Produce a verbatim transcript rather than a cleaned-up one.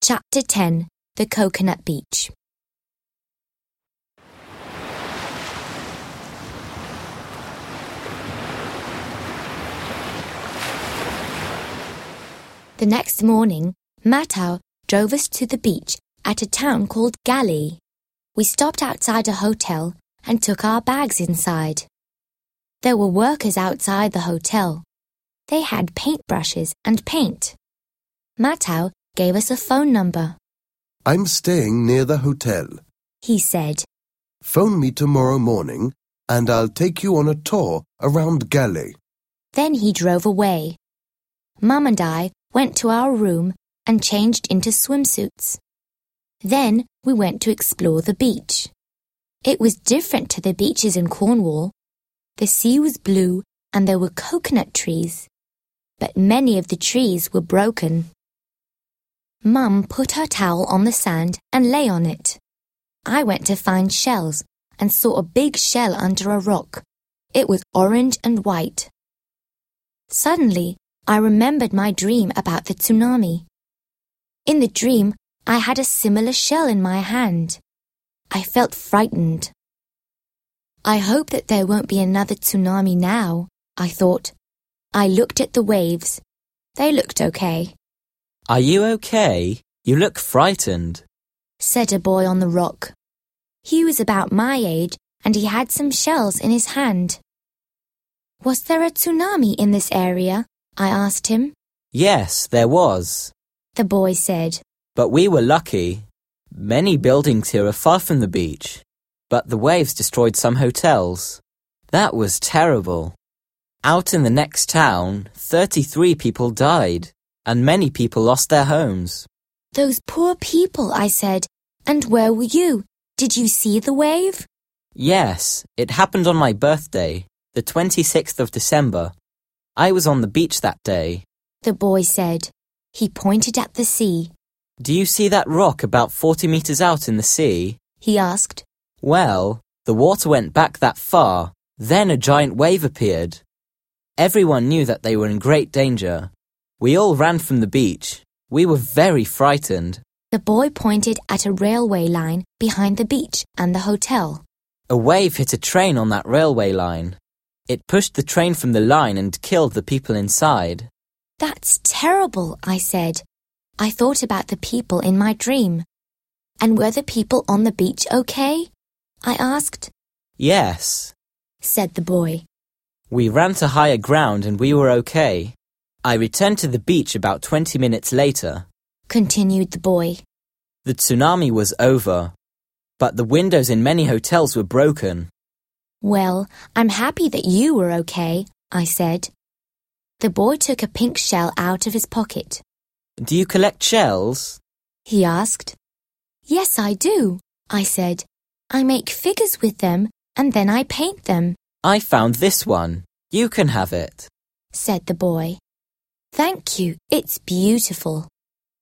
Chapter ten. The Coconut Beach. The next morning, Matau drove us to the beach at a town called Gali. We stopped outside a hotel and took our bags inside. There were workers outside the hotel. They had paintbrushes and paint. Matau gave us a phone number. I'm staying near the hotel, he said. Phone me tomorrow morning and I'll take you on a tour around Gali. Then he drove away. Mum and I went to our room and changed into swimsuits. Then we went to explore the beach. It was different to the beaches in Cornwall. The sea was blue and there were coconut trees, but many of the trees were broken. Mum put her towel on the sand and lay on it. I went to find shells and saw a big shell under a rock. It was orange and white. Suddenly, I remembered my dream about the tsunami. In the dream, I had a similar shell in my hand. I felt frightened. I hope that there won't be another tsunami now, I thought. I looked at the waves. They looked okay. Are you okay? You look frightened, said a boy on the rock. He was about my age and he had some shells in his hand. Was there a tsunami in this area? I asked him. Yes, there was, the boy said. But we were lucky. Many buildings here are far from the beach, but the waves destroyed some hotels. That was terrible. Out in the next town, thirty-three people died, and many people lost their homes. Those poor people, I said. And where were you? Did you see the wave? Yes, it happened on my birthday, the twenty-sixth of December. I was on the beach that day, the boy said. He pointed at the sea. Do you see that rock about forty meters out in the sea? He asked. Well, the water went back that far, then a giant wave appeared. Everyone knew that they were in great danger. We all ran from the beach. We were very frightened. The boy pointed at a railway line behind the beach and the hotel. A wave hit a train on that railway line. It pushed the train from the line and killed the people inside. That's terrible, I said. I thought about the people in my dream. And were the people on the beach okay? I asked. Yes, said the boy. We ran to higher ground and we were okay. I returned to the beach about twenty minutes later, continued the boy. The tsunami was over, but the windows in many hotels were broken. Well, I'm happy that you were okay, I said. The boy took a pink shell out of his pocket. Do you collect shells? He asked. Yes, I do, I said. I make figures with them and then I paint them. I found this one. You can have it, said the boy. Thank you, it's beautiful.